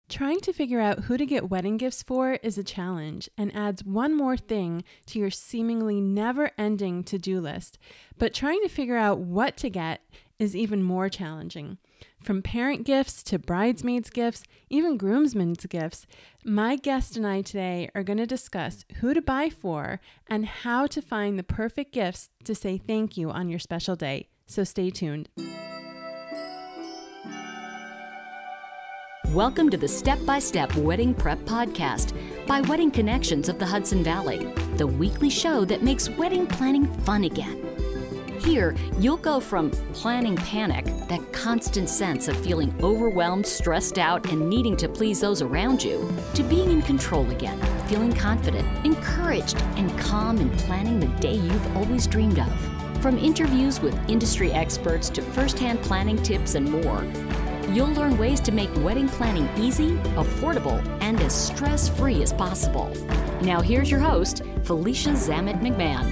Trying to figure out who to get wedding gifts for is a challenge and adds one more thing to your seemingly never-ending to-do list. But trying to figure out what to get is even more challenging. From parent gifts to bridesmaids gifts, even groomsmen's gifts, my guest and I today are going to discuss who to buy for and how to find the perfect gifts to say thank you on your special day. So stay tuned. Welcome to the Step-by-Step Wedding Prep Podcast by Wedding Connections of the Hudson Valley, the weekly show that makes wedding planning fun again. Here, you'll go from planning panic, that constant sense of feeling overwhelmed, stressed out, and needing to please those around you, to being in control again, feeling confident, encouraged, and calm in planning the day you've always dreamed of. From interviews with industry experts to first-hand planning tips and more, you'll learn ways to make wedding planning easy, affordable, and as stress-free as possible. Now here's your host, Felicia Zamet McMahon.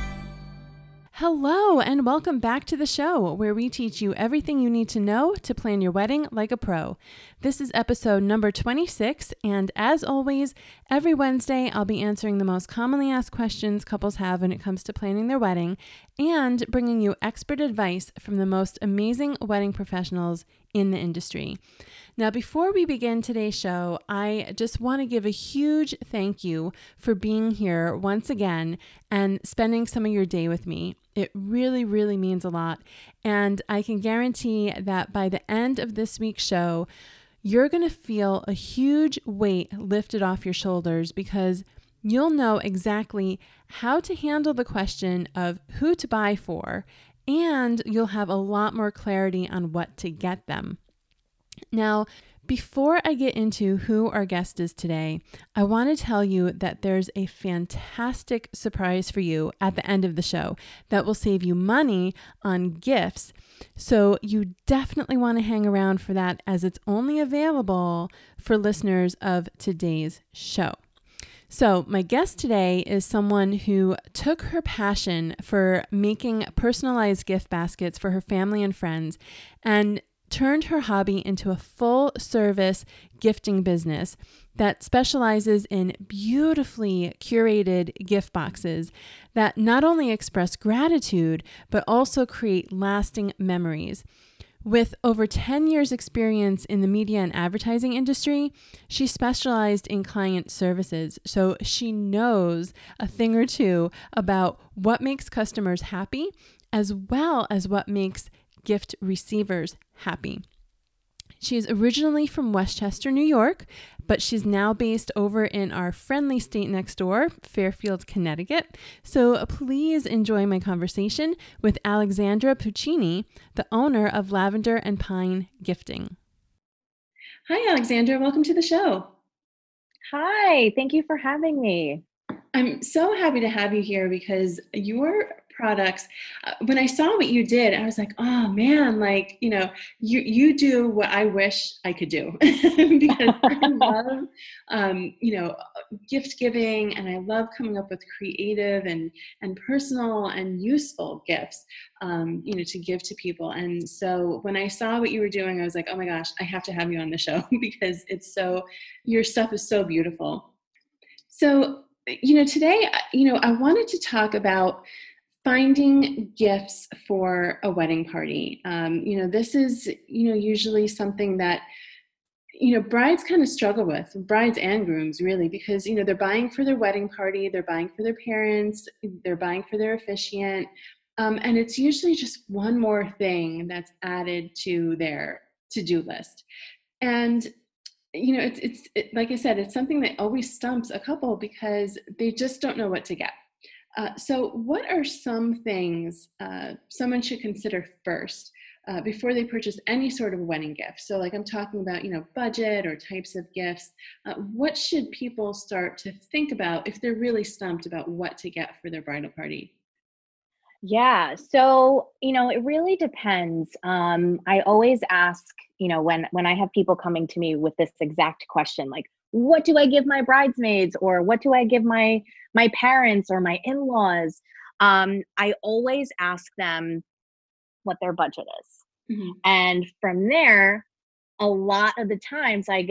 Hello, and welcome back to the show where we teach you everything you need to know to plan your wedding like a pro. This is episode number 26, and as always, every Wednesday I'll be answering the most commonly asked questions couples have when it comes to planning their wedding and bringing you expert advice from the most amazing wedding professionals in the industry. Now, before we begin today's show, I just want to give a huge thank you for being here once again and spending some of your day with me. It really, really means a lot. And I can guarantee that by the end of this week's show, you're going to feel a huge weight lifted off your shoulders because you'll know exactly how to handle the question of who to buy for, and you'll have a lot more clarity on what to get them. Now, before I get into who our guest is today, I want to tell you that there's a fantastic surprise for you at the end of the show that will save you money on gifts. So you definitely want to hang around for that, as it's only available for listeners of today's show. So my guest today is someone who took her passion for making personalized gift baskets for her family and friends and turned her hobby into a full-service gifting business that specializes in beautifully curated gift boxes that not only express gratitude, but also create lasting memories. With over 10 years experience in the media and advertising industry, she specialized in client services, so she knows a thing or two about what makes customers happy, as well as what makes gift receivers happy. She's originally from Westchester, New York, but she's now based over in our friendly state next door, Fairfield, Connecticut. So please enjoy my conversation with Alexandra Puccini, the owner of Lavender and Pine Gifting. Hi, Alexandra. Welcome to the show. Hi, thank you for having me. I'm so happy to have you here because your products, when I saw what you did, I was like, oh man, like, you do what I wish I could do because I love, gift giving, and I love coming up with creative and personal and useful gifts, to give to people. And so when I saw what you were doing, I was like, oh my gosh, I have to have you on the show because your stuff is so beautiful. So, today, I wanted to talk about finding gifts for a wedding party. This is, usually something that, brides kind of struggle with, brides and grooms really, because, they're buying for their wedding party, they're buying for their parents, they're buying for their officiant. And it's usually just one more thing that's added to their to-do list. And it's like I said, it's something that always stumps a couple because they just don't know what to get. So what are some things someone should consider first before they purchase any sort of wedding gift? So like I'm talking about, budget or types of gifts. What should people start to think about if they're really stumped about what to get for their bridal party? Yeah, so, it really depends. I always ask, when I have people coming to me with this exact question, like, what do I give my bridesmaids, or what do I give my parents or my in-laws? I always ask them what their budget is. Mm-hmm. And from there, a lot of the times I get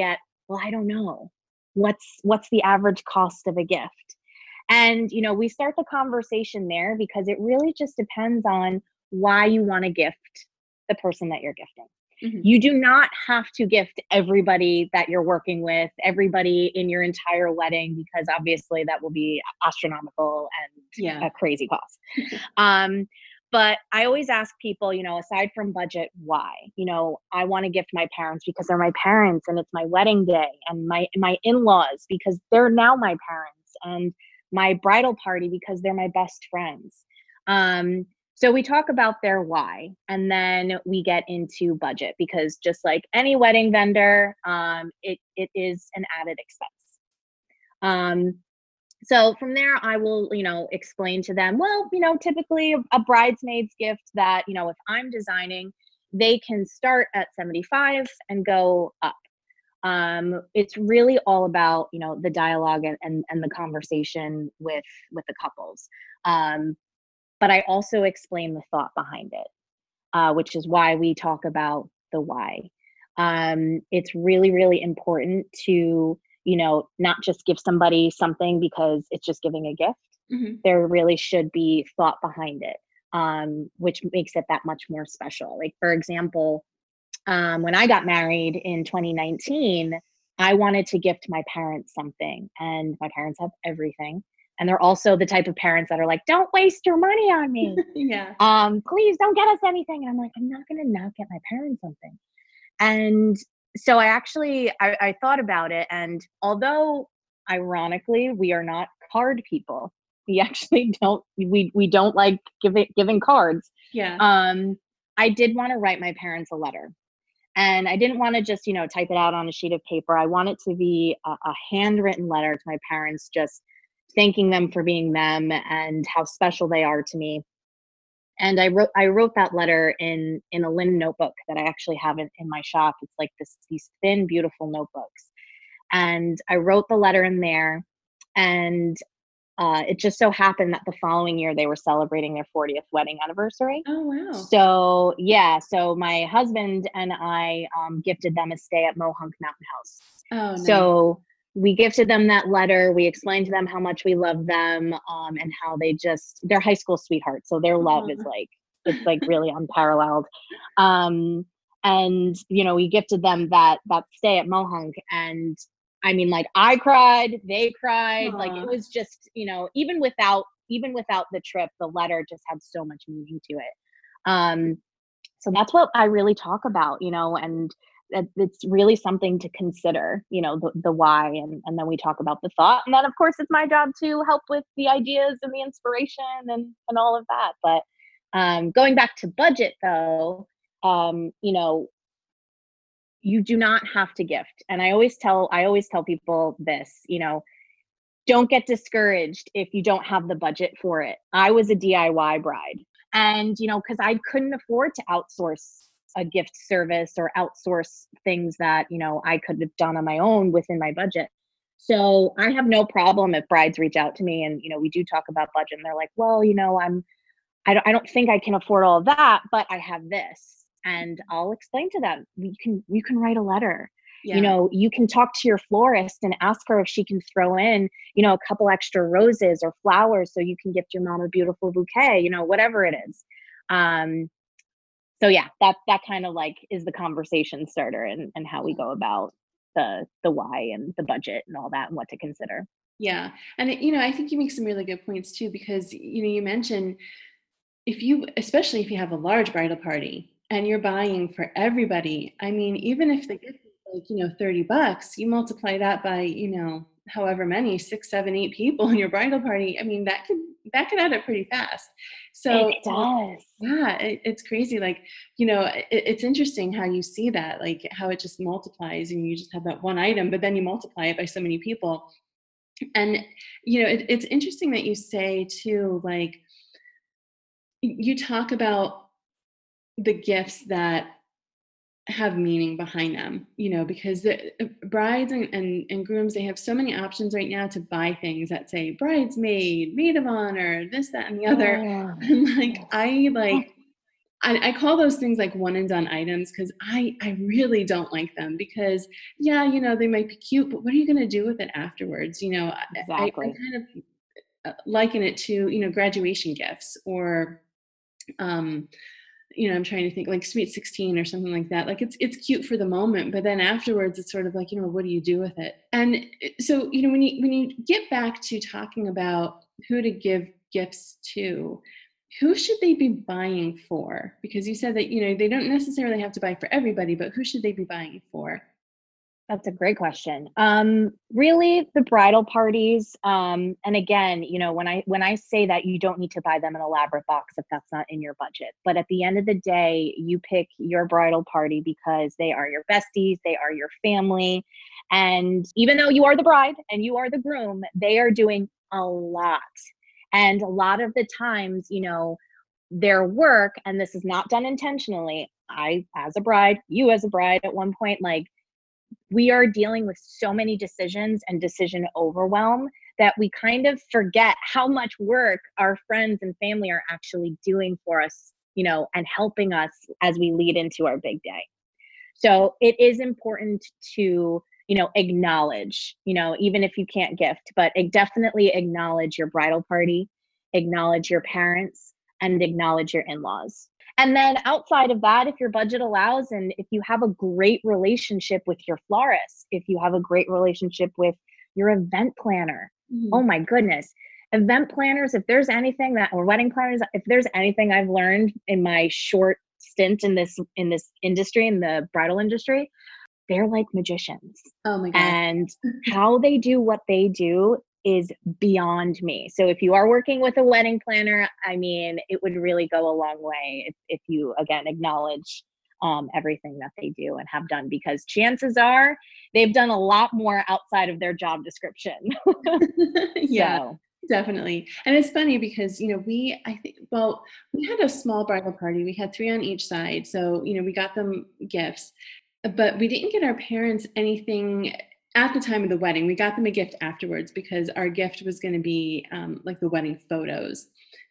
well, I don't know. What's the average cost of a gift? And, we start the conversation there because it really just depends on why you want to gift the person that you're gifting. Mhm. You do not have to gift everybody that you're working with, everybody in your entire wedding, because obviously that will be astronomical and a crazy cost. But I always ask people, aside from budget, why? I want to gift my parents because they're my parents and it's my wedding day, and my in-laws because they're now my parents, and my bridal party because they're my best friends. So we talk about their why, and then we get into budget, because just like any wedding vendor, it is an added expense. So from there, I will, explain to them, well, typically a bridesmaid's gift that, if I'm designing, they can start at 75 and go up. It's really all about, the dialogue and the conversation with the couples. But I also explain the thought behind it, which is why we talk about the why. It's really, really important to, not just give somebody something because it's just giving a gift. Mhm. There really should be thought behind it, which makes it that much more special. Like, for example, when I got married in 2019, I wanted to gift my parents something, and my parents have everything. And they're also the type of parents that are like, don't waste your money on me. Yeah. Please don't get us anything. And I'm like, I'm not going to not get my parents something. And so I thought about it. And although ironically, we are not card people, we actually we don't like giving cards. Yeah. I did want to write my parents a letter. And I didn't want to just, type it out on a sheet of paper. I want it to be a handwritten letter to my parents, just thanking them for being them and how special they are to me. And I wrote that letter in a linen notebook that I actually have in my shop. It's like these thin, beautiful notebooks. And I wrote the letter in there, and it just so happened that the following year they were celebrating their 40th wedding anniversary. Oh, wow. So my husband and I gifted them a stay at Mohunk Mountain House. Oh, nice. So we gifted them that letter. We explained to them how much we love them, and how they're high school sweethearts. So their love is it's like really unparalleled. And, we gifted them that stay at Mohunk, and I mean, like, I cried, they cried. Aww. Like, it was just, even without the trip, the letter just had so much meaning to it. So that's what I really talk about, and it's really something to consider, the why, and then we talk about the thought. And then, of course, it's my job to help with the ideas and the inspiration and all of that. But going back to budget, though, you do not have to gift. And I always tell people this, don't get discouraged if you don't have the budget for it. I was a DIY bride, and, because I couldn't afford to outsource a gift service or outsource things that, I could have done on my own within my budget. So I have no problem if brides reach out to me and, we do talk about budget, and they're like, well, I don't think I can afford all of that, but I have this. And I'll explain to them, you can write a letter. Yeah. You can talk to your florist and ask her if she can throw in, a couple extra roses or flowers so you can gift your mom a beautiful bouquet, whatever it is. So yeah, that kind of like is the conversation starter, and how we go about the why and the budget and all that and what to consider. Yeah. And, I think you make some really good points too, because, you mentioned especially if you have a large bridal party and you're buying for everybody, I mean, even if the gift is like, $30, you multiply that by, however many, 6, 7, 8 people in your bridal party. I mean, that could add up pretty fast. So It does. yeah, it's crazy. Like, it's interesting how you see that, like how it just multiplies, and you just have that one item, but then you multiply it by so many people. And, it's interesting that you say too, like, you talk about the gifts that have meaning behind them, because the brides and grooms, they have so many options right now to buy things that say bridesmaid, maid of honor, this, that, and the other. And I call those things like one and done items because I really don't like them because, yeah, they might be cute, but what are you going to do with it afterwards? I Exactly. kind of liken it to, graduation gifts or, um, I'm trying to think like Sweet 16 or something like that. Like it's cute for the moment, but then afterwards it's sort of like, what do you do with it? And so, when you get back to talking about who to give gifts to, who should they be buying for? Because you said that, they don't necessarily have to buy for everybody, but who should they be buying for? That's a great question. Really the bridal parties. And again, when I say that, you don't need to buy them an elaborate box if that's not in your budget. But at the end of the day, you pick your bridal party because they are your besties, they are your family. And even though you are the bride and you are the groom, they are doing a lot. And a lot of the times, their work, and this is not done intentionally. I, as a bride, you as a bride at one point, like, we are dealing with so many decisions and decision overwhelm that we kind of forget how much work our friends and family are actually doing for us, and helping us as we lead into our big day. So it is important to, acknowledge, even if you can't gift, but definitely acknowledge your bridal party, acknowledge your parents, and acknowledge your in-laws. And then outside of that, if your budget allows, and if you have a great relationship with your florist, if you have a great relationship with your event planner, oh my goodness. Event planners, if there's anything that, or wedding planners, if there's anything I've learned in my short stint in this industry, in the bridal industry, they're like magicians. Oh my God. And how they do what they do is beyond me. So if you are working with a wedding planner, I mean, it would really go a long way if you, again, acknowledge everything that they do and have done, because chances are they've done a lot more outside of their job description. Yeah. So. Definitely. And it's funny because, we had a small bridal party. We had 3 on each side. So, we got them gifts, but we didn't get our parents anything at the time of the wedding. We got them a gift afterwards because our gift was going to be like the wedding photos.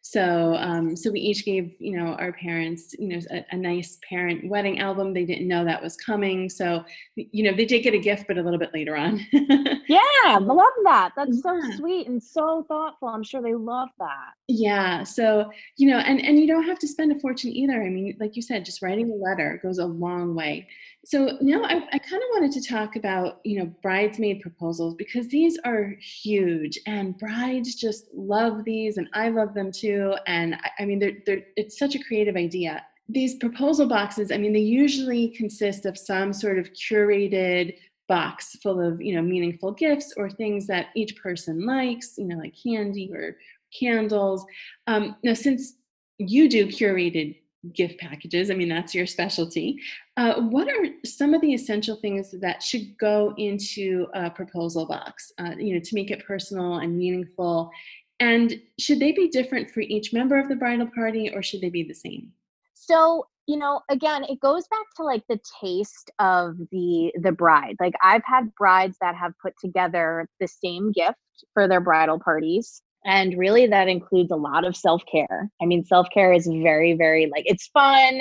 So we each gave, our parents, a nice parent wedding album. They didn't know that was coming. So, they did get a gift, but a little bit later on. Yeah, I love that. That's so Yeah. sweet and so thoughtful. I'm sure they love that. Yeah. So, and you don't have to spend a fortune either. I mean, like you said, just writing a letter goes a long way. So now I kind of wanted to talk about, bridesmaid proposals because these are huge and brides just love these and I love them too. And I mean, it's such a creative idea. These proposal boxes, I mean, they usually consist of some sort of curated box full of, meaningful gifts or things that each person likes, like candy or candles. Now, since you do curated gift packages, I mean, that's your specialty. What are some of the essential things that should go into a proposal box, to make it personal and meaningful? And should they be different for each member of the bridal party or should they be the same? So, again, it goes back to like the taste of the bride. Like, I've had brides that have put together the same gift for their bridal parties. And really that includes a lot of self-care. I mean, self-care is very, very, like, it's fun.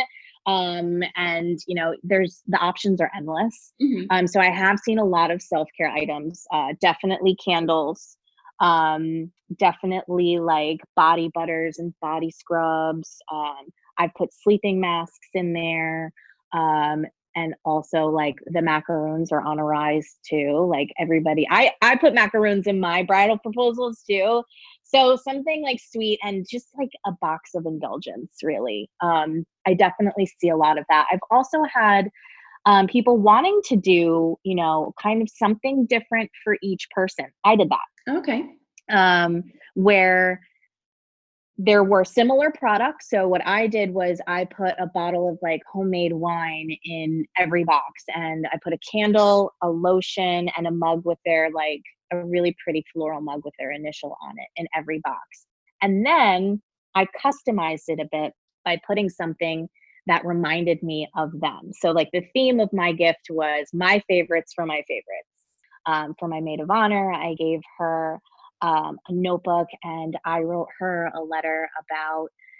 And there's, the options are endless. So I have seen a lot of self-care items, definitely candles, definitely like body butters and body scrubs. I've put sleeping masks in there. And also like the macaroons are on a rise too. Like everybody, I put macaroons in my bridal proposals too. So something like sweet and just like a box of indulgence, really. I definitely see a lot of that. I've also had people wanting to do, kind of something different for each person. I did that. Okay. Where there were similar products. So what I did was I put a bottle of like homemade wine in every box, and I put a candle, a lotion, and a mug with their, like, a really pretty floral mug with their initial on it in every box. And then I customized it a bit by putting something that reminded me of them. So like the theme of my gift was my favorites for my favorites. For my maid of honor, I gave her a notebook, and I wrote her a letter about,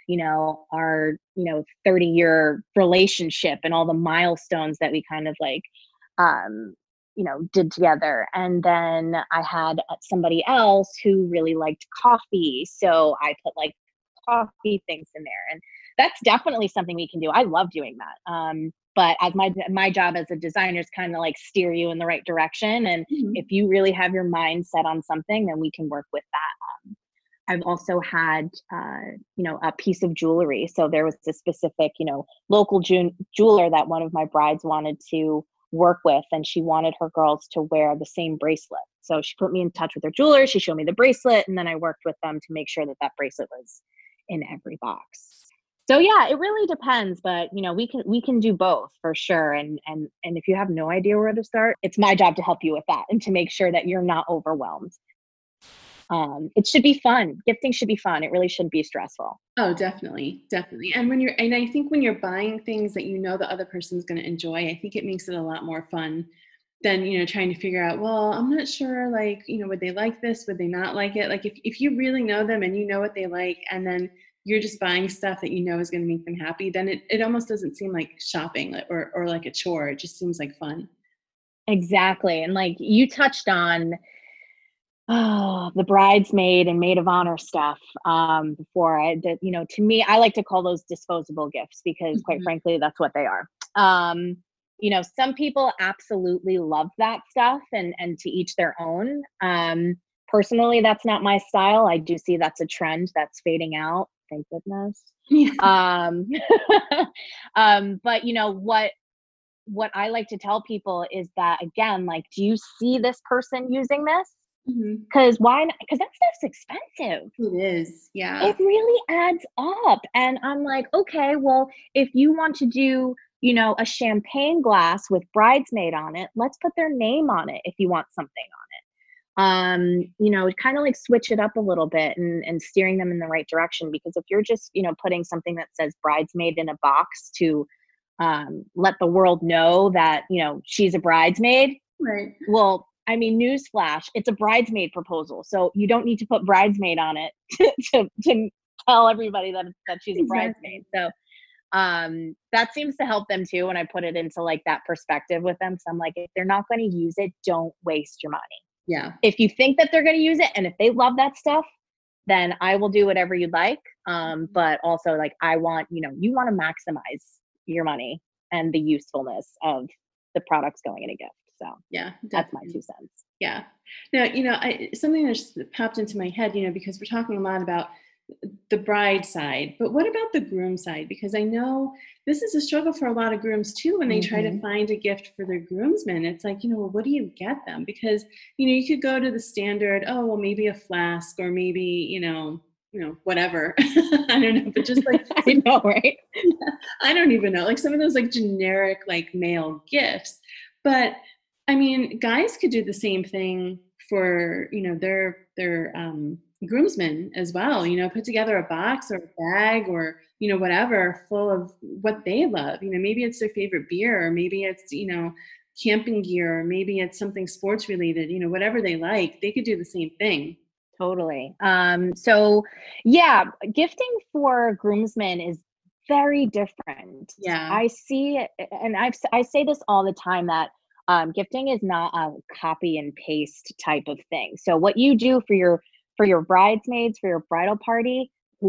our 30-year relationship and all the milestones that we kind of like did together. And then I had somebody else who really liked coffee, so I put like coffee things in there, and that's definitely something we can do. I love doing that. But as my job as a designer is kind of like steer you in the right direction, and if you really have your mind set on something, then we can work with that. I've also had, a piece of jewelry. So there was a specific, local jeweler that one of my brides wanted to work with, and she wanted her girls to wear the same bracelet. So she put me in touch with her jeweler. She showed me the bracelet, and then I worked with them to make sure that that bracelet was in every box. So yeah, it really depends, but we can do both for sure. And if you have no idea where to start, it's my job to help you with that and to make sure that you're not overwhelmed. It should be fun. Gifting should be fun. It really shouldn't be stressful. Oh, definitely. Definitely. And I think when you're buying things that the other person's going to enjoy, I think it makes it a lot more fun than, trying to figure out, well, I'm not sure, like, would they like this? Would they not like it? Like if you really know them and you know what they like, and then you're just buying stuff that is going to make them happy, then it almost doesn't seem like shopping or like a chore. It just seems like fun. Exactly. And like you touched on, the bridesmaid and maid of honor stuff before. To me, I like to call those disposable gifts because quite frankly, that's what they are. Some people absolutely love that stuff, and to each their own. Personally, that's not my style. I do see that's a trend that's fading out. Thank goodness. Yeah. But what I like to tell people is that, again, like, do you see this person using this? Because why not? Because that stuff's expensive. It is. Yeah. It really adds up. And I'm like, okay, well, if you want to do, a champagne glass with bridesmaid on it, let's put their name on it if you want something on it. Kind of like switch it up a little bit and steering them in the right direction. Because if you're just, putting something that says bridesmaid in a box to let the world know that, she's a bridesmaid. Right. Well, I mean, newsflash, it's a bridesmaid proposal. So you don't need to put bridesmaid on it to tell everybody that she's a bridesmaid. So that seems to help them too when I put it into like that perspective with them. So I'm like, if they're not going to use it, don't waste your money. Yeah. If you think that they're going to use it and if they love that stuff, then I will do whatever you'd like. But also, like, I want, you want to maximize your money and the usefulness of the products going in a gift. So yeah, that's my 2 cents. Yeah. Now, something that just popped into my head, because we're talking a lot about the bride side, but what about the groom side? Because I know this is a struggle for a lot of grooms too, when they try to find a gift for their groomsmen. It's like, well, what do you get them? Because, you could go to the standard, oh, well, maybe a flask or maybe, whatever. I don't know, but just like, I know, right? I don't even know, like some of those like generic, like male gifts, but I mean, guys could do the same thing for, their groomsmen as well, put together a box or a bag or, whatever full of what they love. Maybe it's their favorite beer, or maybe it's, camping gear, or maybe it's something sports related, whatever they like, they could do the same thing. Totally. So yeah, gifting for groomsmen is very different. Yeah. I see it, and I say this all the time, that gifting is not a copy and paste type of thing. So what you do for your bridesmaids, for your bridal party,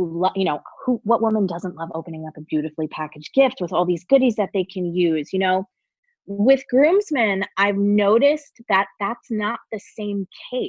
what woman doesn't love opening up a beautifully packaged gift with all these goodies that they can use, With groomsmen, I've noticed that that's not the same case.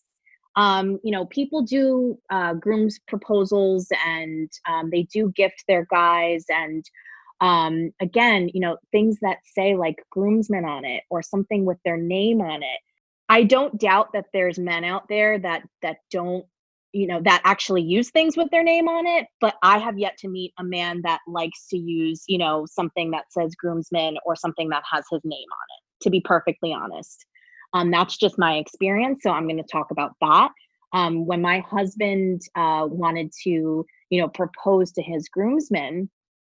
People do grooms proposals, and they do gift their guys, and again, things that say like groomsmen on it or something with their name on it. I don't doubt that there's men out there that don't, that actually use things with their name on it, but I have yet to meet a man that likes to use, something that says groomsmen or something that has his name on it, to be perfectly honest. That's just my experience. So I'm going to talk about that. When my husband wanted to, propose to his groomsmen,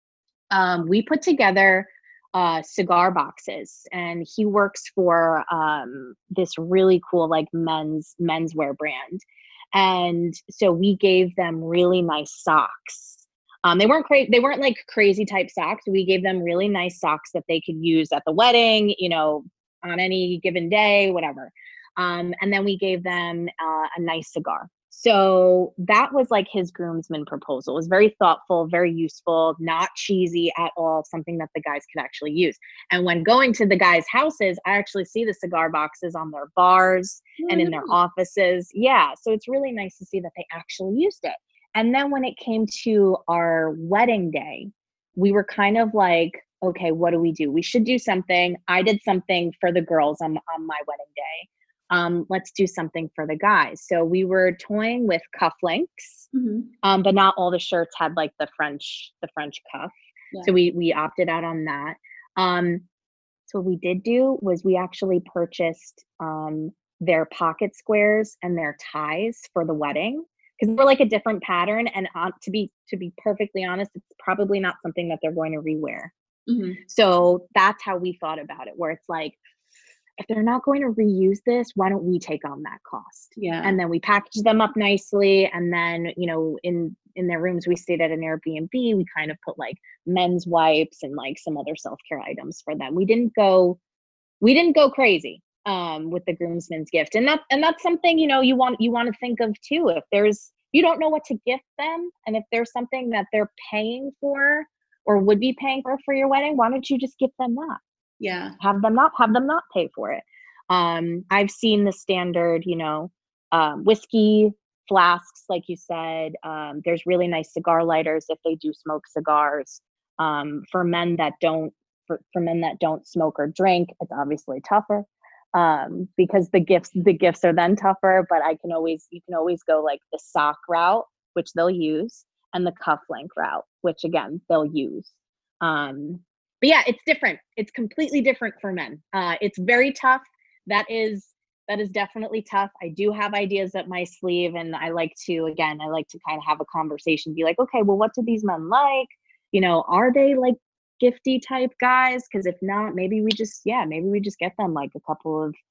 we put together cigar boxes, and he works for this really cool like menswear brand. And so we gave them really nice socks. They weren't like crazy type socks. We gave them really nice socks that they could use at the wedding, on any given day, whatever. And then we gave them a nice cigar. So that was like his groomsman proposal. It was very thoughtful, very useful, not cheesy at all, something that the guys could actually use. And when going to the guys' houses, I actually see the cigar boxes on their bars and in their offices. Yeah. So it's really nice to see that they actually used it. And then when it came to our wedding day, we were kind of like, okay, what do we do? We should do something. I did something for the girls on my wedding day. Let's do something for the guys. So we were toying with cufflinks, but not all the shirts had like the French cuff. Yeah. So we opted out on that. So what we did do was we actually purchased their pocket squares and their ties for the wedding, because we're like a different pattern. And to be perfectly honest, it's probably not something that they're going to rewear. So that's how we thought about it, where it's like, if they're not going to reuse this, why don't we take on that cost? Yeah. And then we packaged them up nicely. And then, in their rooms, we stayed at an Airbnb. We kind of put like men's wipes and like some other self-care items for them. We didn't go crazy with the groomsmen's gift. And that's something, you want to think of too. If you don't know what to gift them, and if there's something that they're paying for or would be paying for your wedding, why don't you just gift them that? Yeah. Have them not pay for it. I've seen the standard, whiskey flasks, like you said. There's really nice cigar lighters if they do smoke cigars. For men that don't smoke or drink, it's obviously tougher, because the gifts are then tougher. But you can always go like the sock route, which they'll use, and the cufflink route, which again they'll use. But yeah, it's different. It's completely different for men. It's very tough. That is definitely tough. I do have ideas up my sleeve, and I like to kind of have a conversation, be like, okay, well, what do these men like? Are they like gifty type guys? Because if not, maybe we just get them like a couple of,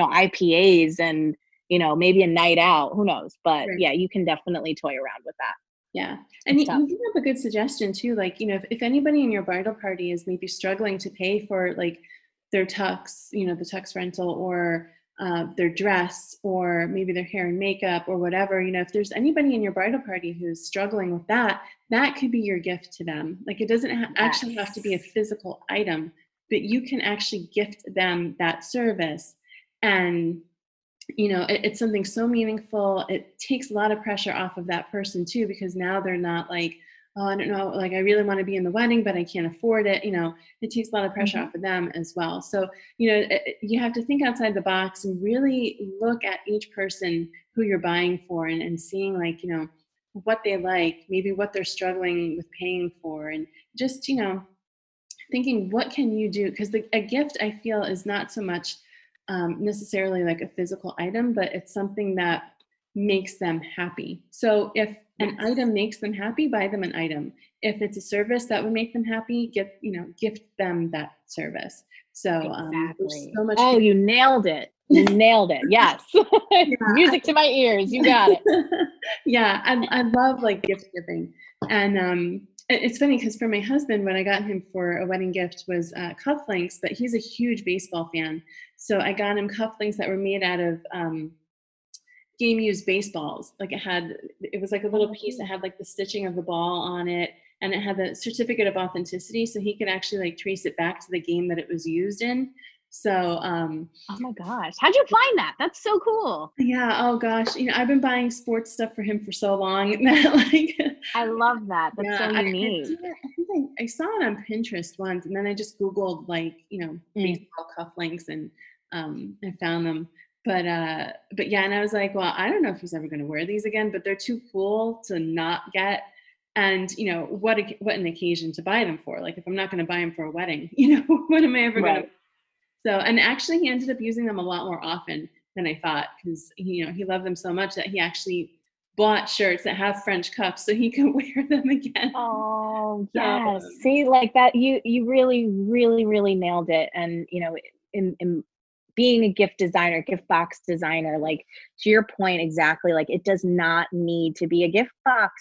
IPAs and, maybe a night out, who knows? But right. Yeah, you can definitely toy around with that. Yeah. And you have a good suggestion too. Like, if anybody in your bridal party is maybe struggling to pay for like their tux, the tux rental, or their dress, or maybe their hair and makeup or whatever, if there's anybody in your bridal party who's struggling with that could be your gift to them. Like, it doesn't actually have to be a physical item, but you can actually gift them that service. And it's something so meaningful. It takes a lot of pressure off of that person too, because now they're not like, oh, I don't know, like I really want to be in the wedding, but I can't afford it. It takes a lot of pressure off of them as well. So, you have to think outside the box and really look at each person who you're buying for, and seeing like, what they like, maybe what they're struggling with paying for, and just, thinking, what can you do? Because a gift, I feel, is not so much necessarily like a physical item, but it's something that makes them happy. So if an item makes them happy, buy them an item. If it's a service that would make them happy, gift them that service. So exactly. So much. Oh, you nailed it. You nailed it. Yes. Yeah, music to my ears. You got it. Yeah. I love like gift giving. And it's funny because for my husband, what I got him for a wedding gift was cufflinks, but he's a huge baseball fan. So I got him cufflinks that were made out of game used baseballs. Like it was like a little piece that had like the stitching of the ball on it, and it had the certificate of authenticity, so he could actually like trace it back to the game that it was used in. So oh my gosh, how'd you find that? That's so cool. Yeah. Oh gosh, I've been buying sports stuff for him for so long that like I love that. That's so unique. I think I saw it on Pinterest once, and then I just Googled like baseball cufflinks, and I found them. But yeah, and I was like, well, I don't know if he's ever going to wear these again, but they're too cool to not get. And what an occasion to buy them for. Like, if I'm not going to buy them for a wedding, what am I ever going to? So, and actually, he ended up using them a lot more often than I thought, because he loved them so much that he actually bought shirts that have French cuffs so he could wear them again. Oh yes, see, like that, you really, really, really nailed it. And in being a gift box designer, like to your point exactly, like it does not need to be a gift box.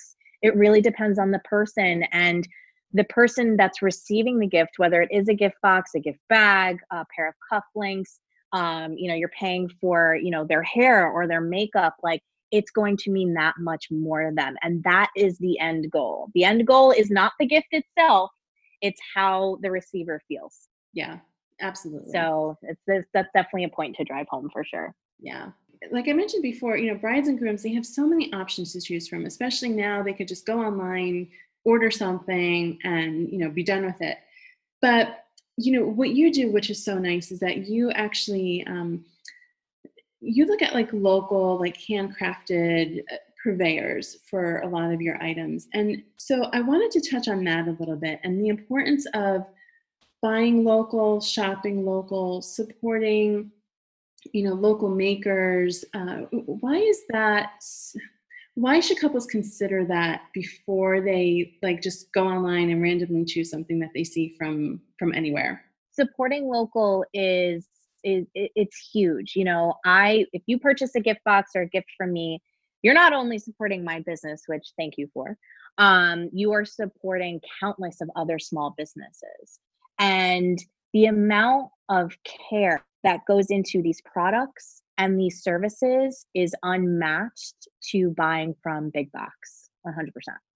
it really depends on the person and the person that's receiving the gift, whether it is a gift box, a gift bag, a pair of cufflinks, you're paying for, their hair or their makeup, like it's going to mean that much more to them. And that is the end goal. The end goal is not the gift itself. It's how the receiver feels. Yeah, absolutely. So that's definitely a point to drive home for sure. Yeah. Like I mentioned before, brides and grooms, they have so many options to choose from, especially now they could just go online, order something and, be done with it. But, what you do, which is so nice, is that you actually, you look at like local, like handcrafted purveyors for a lot of your items. And so I wanted to touch on that a little bit and the importance of buying local, shopping local, supporting, local makers. Why is that? Why should couples consider that before they like just go online and randomly choose something that they see from anywhere? Supporting local is it's huge. If you purchase a gift box or a gift from me, you're not only supporting my business, which thank you for, you are supporting countless of other small businesses. And the amount of care that goes into these products and these services is unmatched to buying from big box, 100%.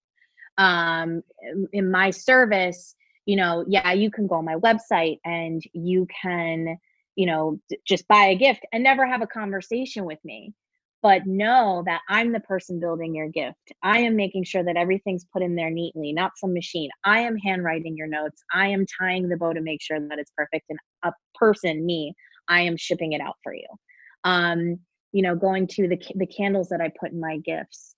In my service, you can go on my website and you can, just buy a gift and never have a conversation with me. But know that I'm the person building your gift. I am making sure that everything's put in there neatly, not some machine. I am handwriting your notes. I am tying the bow to make sure that it's perfect. And a person, me, I am shipping it out for you. Going to the candles that I put in my gifts.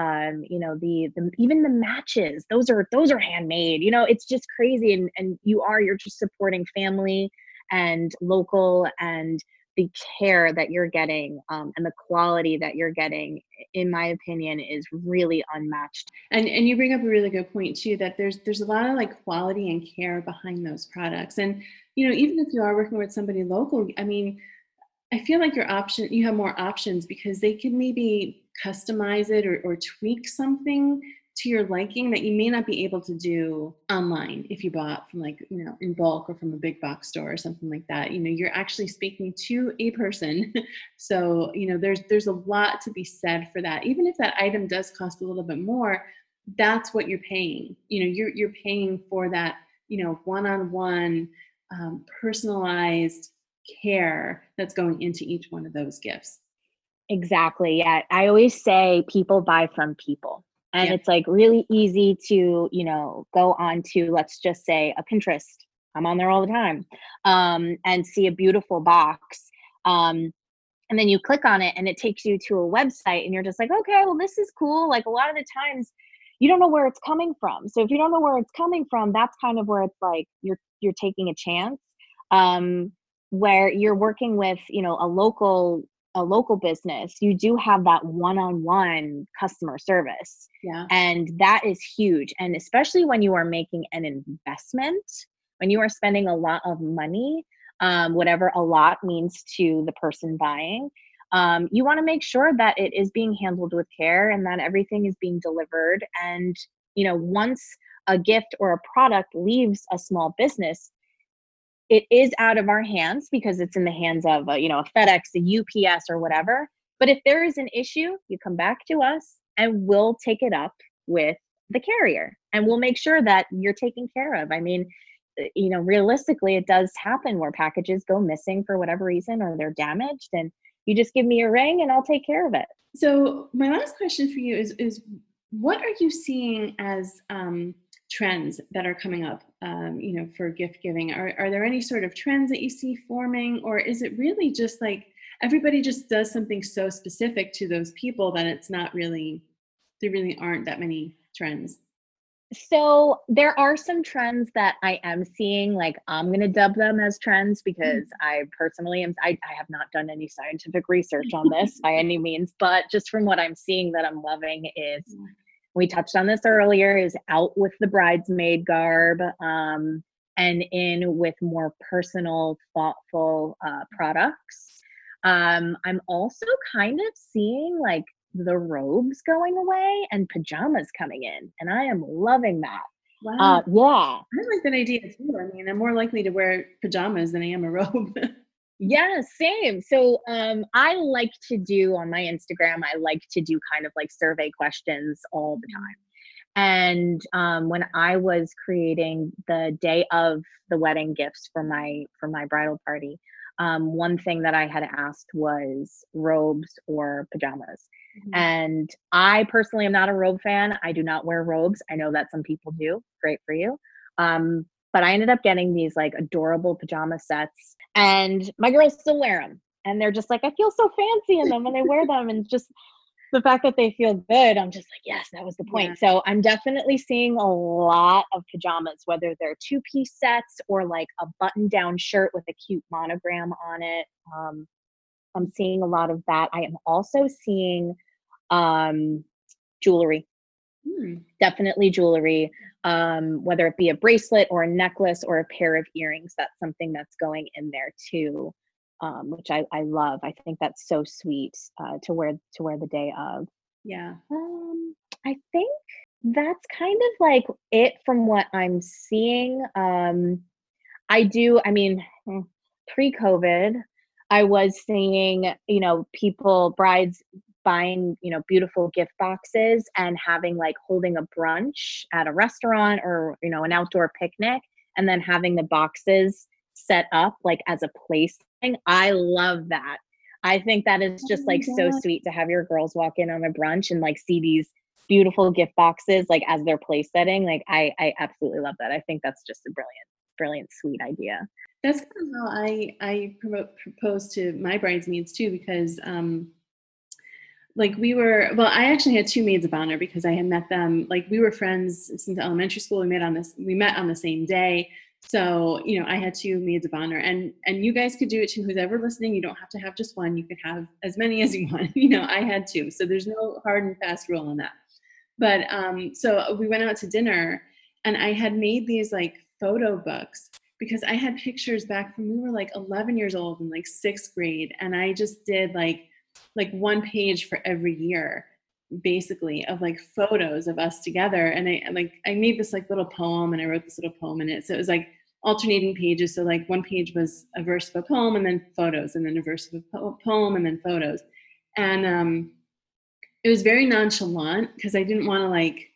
The even the matches, those are handmade. It's just crazy. And you're just supporting family and local, and the care that you're getting and the quality that you're getting, in my opinion, is really unmatched. And you bring up a really good point too, that there's a lot of like quality and care behind those products. And even if you are working with somebody local, I mean, I feel like you have more options because they can maybe customize it or tweak something to your liking that you may not be able to do online if you bought from like, in bulk or from a big box store or something like that. You're actually speaking to a person. So, there's a lot to be said for that. Even if that item does cost a little bit more, that's what you're paying. You're paying for that, one-on-one personalized care that's going into each one of those gifts. Exactly. Yeah. I always say people buy from people. And It's like really easy to, go on to, let's just say, a Pinterest. I'm on there all the time, and see a beautiful box. And then you click on it and it takes you to a website and you're just like, okay, well, this is cool. Like a lot of the times you don't know where it's coming from. So if you don't know where it's coming from, that's kind of where it's like you're taking a chance, where you're working with, a local business. You do have that one-on-one customer service. Yeah. And that is huge. And especially when you are making an investment, when you are spending a lot of money, whatever a lot means to the person buying, you want to make sure that it is being handled with care and that everything is being delivered. And, once a gift or a product leaves a small business, it is out of our hands because it's in the hands of a FedEx, a UPS, or whatever. But if there is an issue, you come back to us and we'll take it up with the carrier and we'll make sure that you're taken care of. I mean, realistically, it does happen where packages go missing for whatever reason or they're damaged, and you just give me a ring and I'll take care of it. So my last question for you is what are you seeing as trends that are coming up, for gift giving? Are there any sort of trends that you see forming, or is it really just like everybody just does something so specific to those people that it's not really, there really aren't that many trends? So there are some trends that I am seeing, like I'm going to dub them as trends because I personally I have not done any scientific research on this by any means, but just from what I'm seeing that I'm loving is, we touched on this earlier, is out with the bridesmaid garb, and in with more personal, thoughtful products. I'm also kind of seeing like the robes going away and pajamas coming in, and I am loving that. Wow. Yeah. I like that idea too. I mean, I'm more likely to wear pajamas than I am a robe. Yeah, same. So I like to do on my Instagram, I like to do kind of like survey questions all the time. And when I was creating the day of the wedding gifts for my bridal party, one thing that I had asked was robes or pajamas. And I personally am not a robe fan. I do not wear robes. I know that some people do. Great for you. But I ended up getting these like adorable pajama sets, and my girls still wear them. And they're just like, I feel so fancy in them when they wear them. And just the fact that they feel good, I'm just like, yes, that was the point. Yeah. So I'm definitely seeing a lot of pajamas, whether they're 2-piece sets or like a button-down shirt with a cute monogram on it. I'm seeing a lot of that. I am also seeing jewelry. Definitely jewelry, whether it be a bracelet or a necklace or a pair of earrings. That's something that's going in there too, which I love. I think that's so sweet to wear the day of. Yeah. I think that's kind of like it from what I'm seeing. Pre-COVID, I was seeing, brides buying, beautiful gift boxes and having like holding a brunch at a restaurant or, an outdoor picnic, and then having the boxes set up like as a place thing. I love that. I think that is just like so sweet to have your girls walk in on a brunch and like see these beautiful gift boxes like as their place setting. Like I absolutely love that. I think that's just a brilliant, sweet idea. That's kind of how I propose to my bridesmaids too, because I actually had 2 maids of honor because I had met them, like we were friends since elementary school. We met on the same day. So, I had 2 maids of honor, and you guys could do it too. Who's ever listening, you don't have to have just one. You could have as many as you want. I had 2. So there's no hard and fast rule on that. But so we went out to dinner, and I had made these like photo books because I had pictures back from we were like 11 years old in like 6th grade. And I just did like 1 page for every year, basically, of like photos of us together. And I made this like little poem, and I wrote this little poem in it. So it was like alternating pages. So like 1 page was a verse of a poem and then photos, and then a verse of a poem and then photos. And it was very nonchalant because I didn't want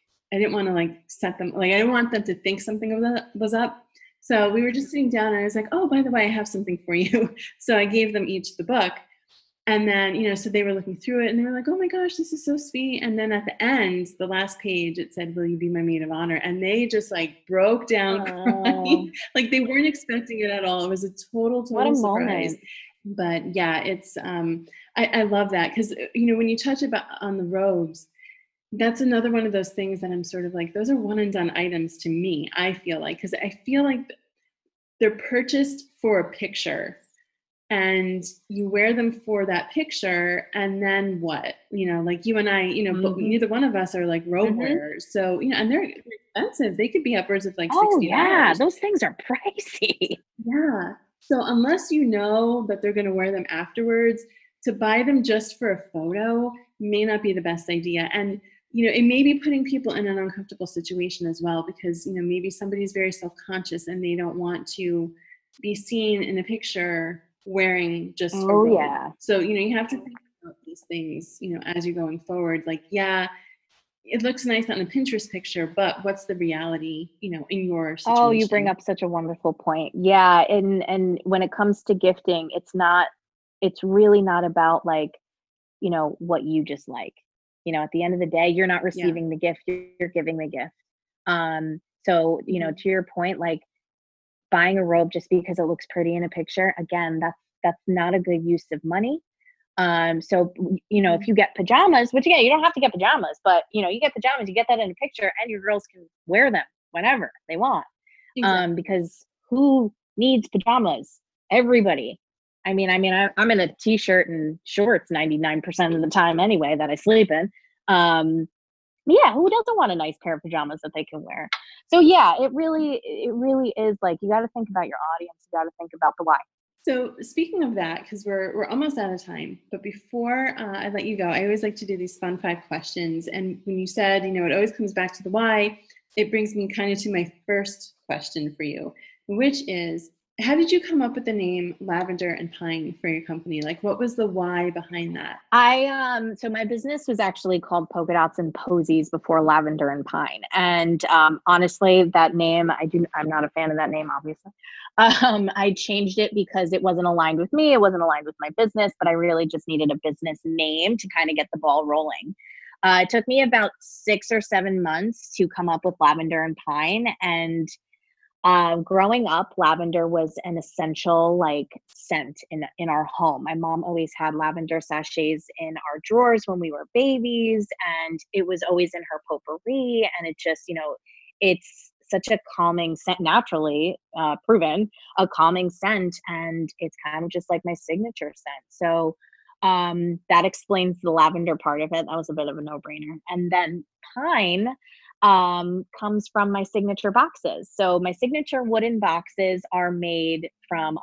to set them, like I didn't want them to think something was up. So we were just sitting down, and I was like, oh, by the way, I have something for you. So I gave them each the book. And then, so they were looking through it, and they were like, oh my gosh, this is so sweet. And then at the end, the last page, it said, will you be my maid of honor? And they just like broke down crying. Like they weren't expecting it at all. It was a total What a surprise. moment. But yeah, it's, I love that because, when you touch on the robes, that's another one of those things that I'm sort of like, those are one and done items to me, I feel like, because I feel like they're purchased for a picture. And you wear them for that picture, and then what? Like you and I, but neither one of us are like robe wearers. So, and they're expensive. They could be upwards of like $60. Oh yeah, those things are pricey. Yeah. So unless you know that they're going to wear them afterwards, to buy them just for a photo may not be the best idea. And, it may be putting people in an uncomfortable situation as well, because, maybe somebody's very self-conscious and they don't want to be seen in a picture wearing just a robe. Yeah. So, you have to think about these things, as you're going forward. Like, yeah, it looks nice on a Pinterest picture, but what's the reality, in your situation? Oh, you bring up such a wonderful point. Yeah. And when it comes to gifting, it's really not about like, what you just like. At the end of the day, you're not receiving the gift, you're giving the gift. So, to your point, like buying a robe just because it looks pretty in a picture, again, that's not a good use of money. So, if you get pajamas, which again, you don't have to get pajamas, but you get pajamas, you get that in a picture, and your girls can wear them whenever they want. Exactly. Because who needs pajamas? Everybody. I'm in a t-shirt and shorts 99% of the time anyway that I sleep in. Yeah, who doesn't want a nice pair of pajamas that they can wear? So yeah, it really is like, you got to think about your audience. You got to think about the why. So speaking of that, because we're almost out of time, but before I let you go, I always like to do these fun 5 questions. And when you said, it always comes back to the why, it brings me kind of to my first question for you, which is, how did you come up with the name Lavender and Pine for your company? Like, what was the why behind that? So my business was actually called Polka Dots and Posies before Lavender and Pine. And honestly, that name, I'm not a fan of that name, obviously. I changed it because it wasn't aligned with me. It wasn't aligned with my business, but I really just needed a business name to kind of get the ball rolling. It took me about 6 or 7 months to come up with Lavender and Pine. And growing up, lavender was an essential scent in our home. My mom always had lavender sachets in our drawers when we were babies, and it was always in her potpourri. And it just, it's such a calming scent, naturally proven a calming scent, and it's kind of just like my signature scent. So that explains the lavender part of it. That was a bit of a no-brainer. And then pine comes from my signature boxes. So my signature wooden boxes are made from 100%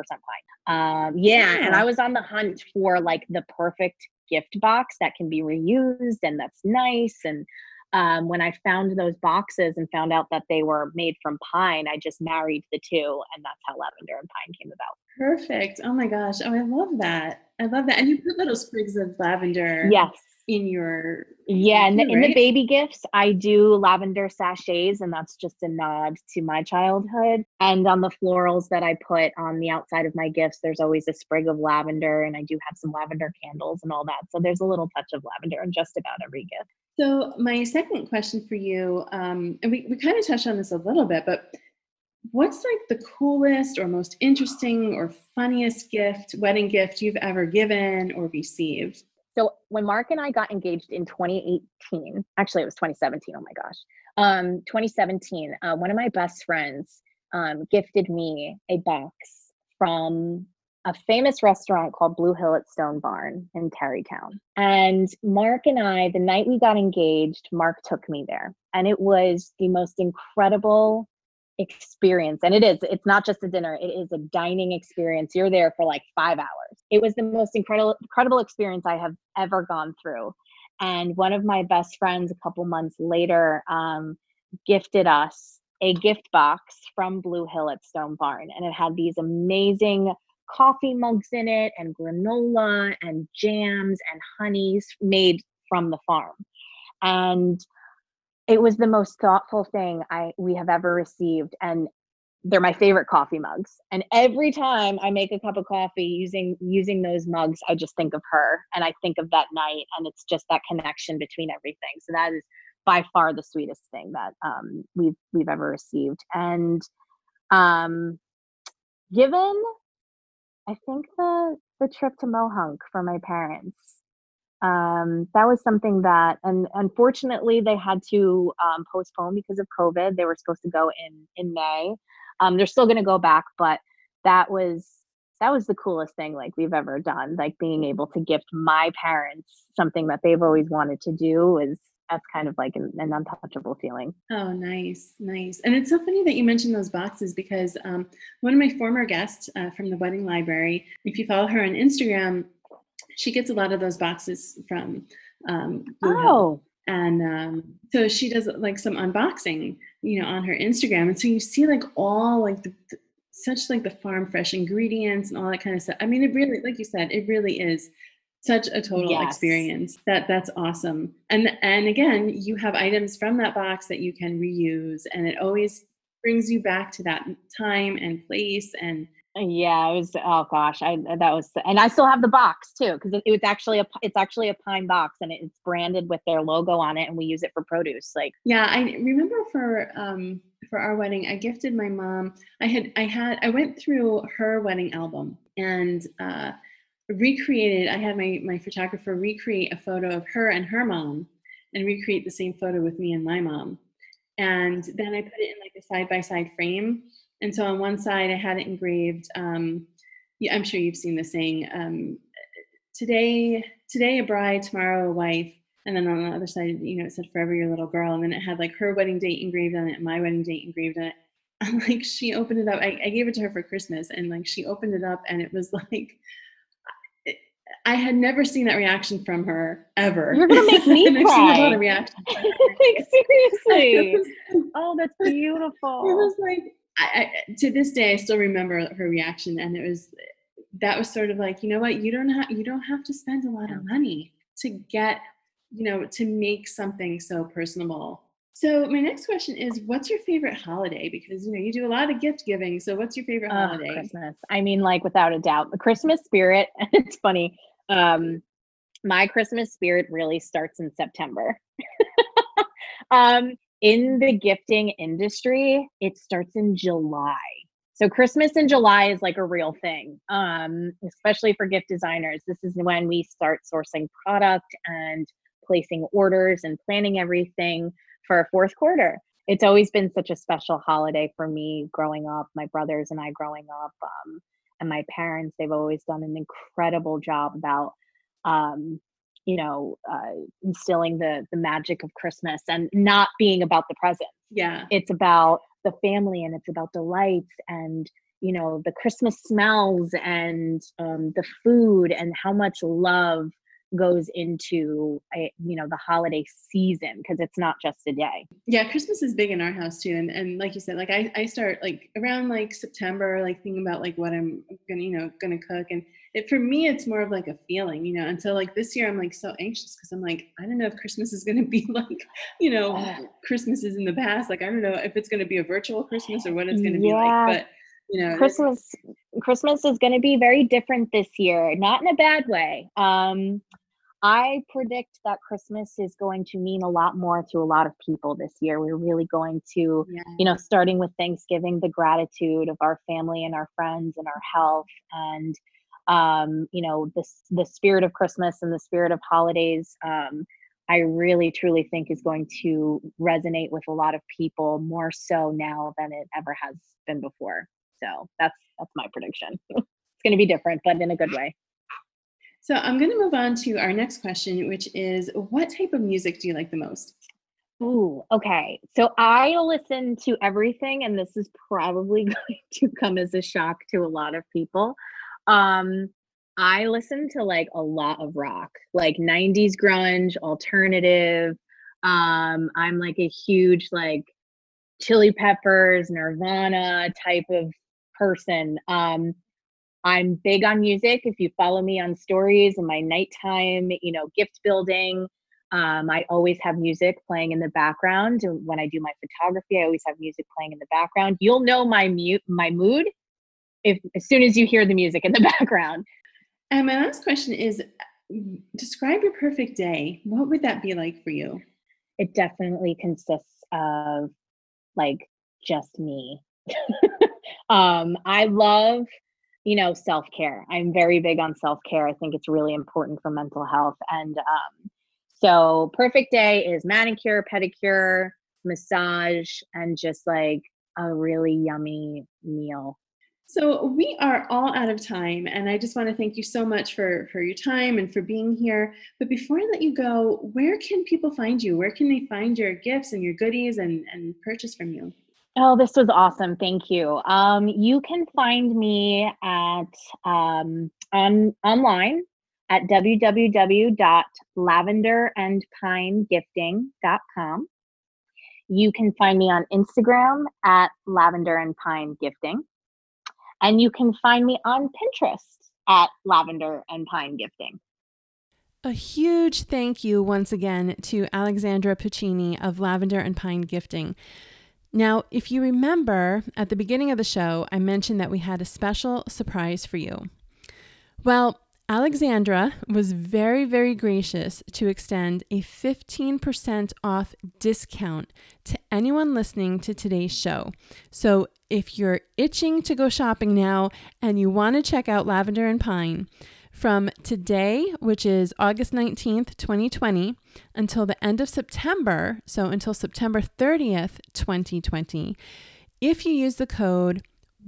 pine. And I was on the hunt for the perfect gift box that can be reused and that's nice. And when I found those boxes and found out that they were made from pine, I just married the two, and that's how lavender and pine came about. Perfect. Oh my gosh. Oh, I love that. I love that. And you put little sprigs of lavender. Yes. In your in the baby gifts, I do lavender sachets, and that's just a nod to my childhood. And on the florals that I put on the outside of my gifts, there's always a sprig of lavender, and I do have some lavender candles and all that. So there's a little touch of lavender in just about every gift. So my second question for you, and we kind of touched on this a little bit, but what's the coolest or most interesting or funniest wedding gift you've ever given or received? So when Mark and I got engaged in 2018, actually it was 2017, oh my gosh, 2017, one of my best friends gifted me a box from a famous restaurant called Blue Hill at Stone Barn in Tarrytown. And Mark and I, the night we got engaged, Mark took me there. And it was the most incredible experience. And it's not just a dinner, it is a dining experience. You're there for 5 hours. It was the most incredible experience I have ever gone through. And one of my best friends a couple months later gifted us a gift box from Blue Hill at Stone Barn. And it had these amazing coffee mugs in it, and granola and jams and honeys made from the farm. And it was the most thoughtful thing we have ever received. And they're my favorite coffee mugs. And every time I make a cup of coffee using those mugs, I just think of her, and I think of that night, and it's just that connection between everything. So that is by far the sweetest thing that we've ever received. And given, I think the trip to Mohunk for my parents. That was something that, and unfortunately they had to postpone because of COVID. They were supposed to go in May. They're still going to go back, but that was the coolest thing we've ever done. Being able to gift my parents something that they've always wanted to do that's kind of an untouchable feeling. Oh, nice. And it's so funny that you mentioned those boxes, because one of my former guests from the Wedding Library, if you follow her on Instagram, she gets a lot of those boxes from Blue Hill. And so she does some unboxing, on her Instagram. And so you see all such the farm fresh ingredients and all that kind of stuff. I mean, it really, like you said, it really is such a total experience. That's awesome. And again, you have items from that box that you can reuse, and it always brings you back to that time and place. And yeah, it was, oh gosh, and I still have the box too, because it's actually a pine box, and it's branded with their logo on it, and we use it for produce. Yeah, I remember for our wedding, I gifted my mom. I went through her wedding album and recreated. I had my photographer recreate a photo of her and her mom, and recreate the same photo with me and my mom. And then I put it in a side-by-side frame. And so on one side, I had it engraved. I'm sure you've seen the saying, today a bride, tomorrow a wife. And then on the other side, it said forever your little girl. And then it had her wedding date engraved on it and my wedding date engraved on it. like she opened it up. I gave it to her for Christmas, and like she opened it up, and it was like I had never seen that reaction from her ever. You're gonna make me and cry. I've seen a lot of reactions. Like, seriously. Oh, that's beautiful. It was like I to this day I still remember her reaction, and that was sort of like, you know what, you don't have to spend a lot of money to get, to make something so personable. So my next question is, what's your favorite holiday? Because you do a lot of gift giving. So what's your favorite holiday? Christmas. I mean, like without a doubt, the Christmas spirit. It's funny. My Christmas spirit really starts in September. In the gifting industry, it starts in July. So Christmas in July is like a real thing, especially for gift designers. This is when we start sourcing product and placing orders and planning everything for our fourth quarter. It's always been such a special holiday for me growing up, my brothers and I growing up, and my parents. They've always done an incredible job about, instilling the magic of Christmas and not being about the presents. Yeah. It's about the family, and it's about the lights and, the Christmas smells and the food, and how much love goes into the holiday season, because it's not just a day. Yeah, Christmas is big in our house too, and like you said, like I start like around like September, like thinking about like what I'm gonna cook, and for me it's more of like a feeling, until like this year I'm like so anxious because I'm like, I don't know if Christmas is gonna be like Christmases in the past, like I don't know if it's gonna be a virtual Christmas or what it's gonna be like, but Christmas is going to be very different this year, not in a bad way. I predict that Christmas is going to mean a lot more to a lot of people this year. We're really going to, starting with Thanksgiving, the gratitude of our family and our friends and our health, and the spirit of Christmas and the spirit of holidays. I really truly think is going to resonate with a lot of people, more so now than it ever has been before. So that's my prediction. It's going to be different, but in a good way. So I'm going to move on to our next question, which is, what type of music do you like the most? Ooh, okay. So I listen to everything, and this is probably going to come as a shock to a lot of people. I listen to like a lot of rock, like 90s grunge, alternative. I'm like a huge like Chili Peppers, Nirvana type of person. I'm big on music. If you follow me on stories and my nighttime, gift building, I always have music playing in the background. When I do my photography, I always have music playing in the background. You'll know my mood as soon as you hear the music in the background. And my last question is, describe your perfect day. What would that be like for you? It definitely consists of like just me. I love, self-care. I'm very big on self-care. I think it's really important for mental health. And so perfect day is manicure, pedicure, massage, and just like a really yummy meal. So we are all out of time, and I just want to thank you so much for your time and for being here. But before I let you go, where can people find you? Where can they find your gifts and your goodies and purchase from you? Oh, this was awesome. Thank you. You can find me at online at www.lavenderandpinegifting.com. You can find me on Instagram at Lavender and Pine Gifting. And you can find me on Pinterest at Lavender and Pine Gifting. A huge thank you once again to Alexandra Puccini of Lavender and Pine Gifting. Now, if you remember at the beginning of the show, I mentioned that we had a special surprise for you. Well, Alexandra was very, very gracious to extend a 15% off discount to anyone listening to today's show. So if you're itching to go shopping now and you want to check out Lavender and Pine, from today, which is August 19th, 2020, until the end of September, so until September 30th, 2020, if you use the code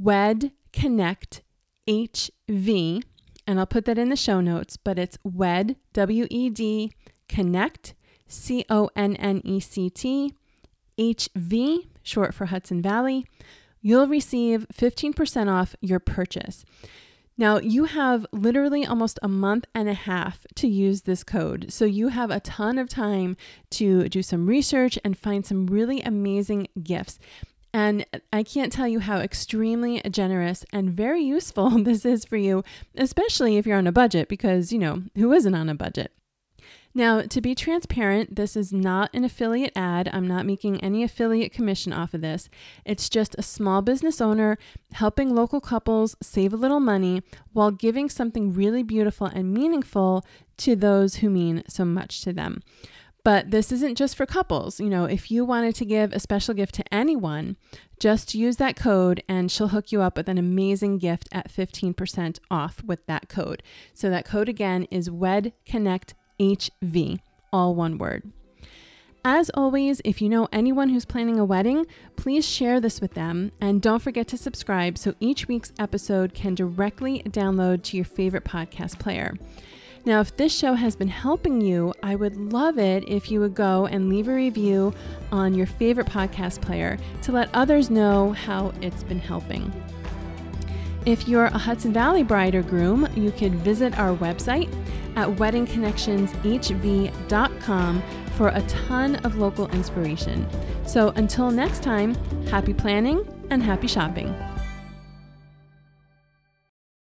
WEDConnectHV, and I'll put that in the show notes, but it's WED, W-E-D, Connect, C-O-N-N-E-C-T, HV, short for Hudson Valley, you'll receive 15% off your purchase. Now, you have literally almost a month and a half to use this code. So you have a ton of time to do some research and find some really amazing gifts. And I can't tell you how extremely generous and very useful this is for you, especially if you're on a budget, because, who isn't on a budget? Now, to be transparent, this is not an affiliate ad. I'm not making any affiliate commission off of this. It's just a small business owner helping local couples save a little money while giving something really beautiful and meaningful to those who mean so much to them. But this isn't just for couples. If you wanted to give a special gift to anyone, just use that code and she'll hook you up with an amazing gift at 15% off with that code. So that code again is WedConnectHV, all one word. As always, if you know anyone who's planning a wedding, please share this with them. And don't forget to subscribe so each week's episode can directly download to your favorite podcast player. Now, if this show has been helping you, I would love it if you would go and leave a review on your favorite podcast player to let others know how it's been helping. If you're a Hudson Valley bride or groom, you could visit our website at weddingconnectionshv.com for a ton of local inspiration. So until next time, happy planning and happy shopping.